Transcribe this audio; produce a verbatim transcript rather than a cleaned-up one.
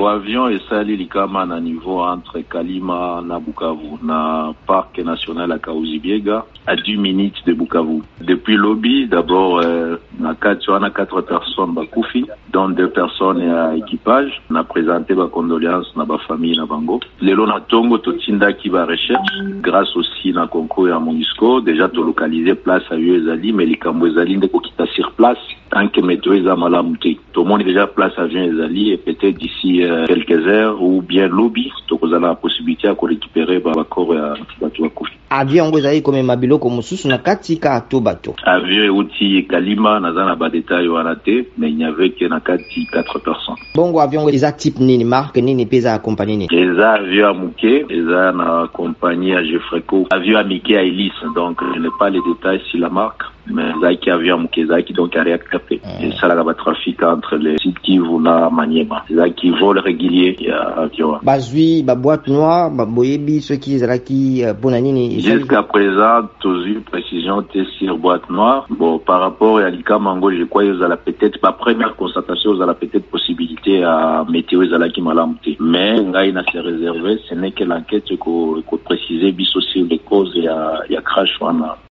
Bon avion esali likama na niveau entre Kalima na Bukavu na parc national à Kaouzi-Biega à dix minutes de Bukavu. Depuis lobby d'abord euh, na quatre on a quatre personnes bakufi dont deux personnes à équipage. On a présenté ba condoléances na ba famille na bango. Lelo na tongo totinda ki ba recherche grâce aussi na concours à Monusco déjà to localiser place à Ezali mais likambo ezali ndeko kita sur place tant que météo eza malamu te. Tout le monde est déjà place à Ezali et peut-être d'ici euh, quelques heures ou bien lobby to kozala la possibilité à récupérer ba corps ya batu bakufi. Avion ngo ezali comme mabiloko mususu na katika to bato. Avion uti Kalima nazana ba détails wana te mais il n'y avait que na kati quatre personnes. Bongo avion eza type nini marque nini pesa compagnie nini? Eza avion à Mouké, eza na compagnie à Jeffreco. Avion à Mickey à Ellis donc je n'ai pas les détails sur la marque. Mais Zaki avion Mouké Zaki donc a réacté. Et ça là va trafic entre les sites Kivu na Maniema. Zaki vol régulier ya avion. Bazui ba boîte noire ba boyebi ceux qui zalaki bona nini. Jusqu'à présent tous une précision sur boîte noire. Bon par rapport à Lika Mango je crois ils la peut-être ma première constatation ils la peut-être possibilité à météo zalaki malamté. Mais ngai na se réservé ce n'est que l'enquête ko ko préciser bis aussi les causes ya ya crash wana.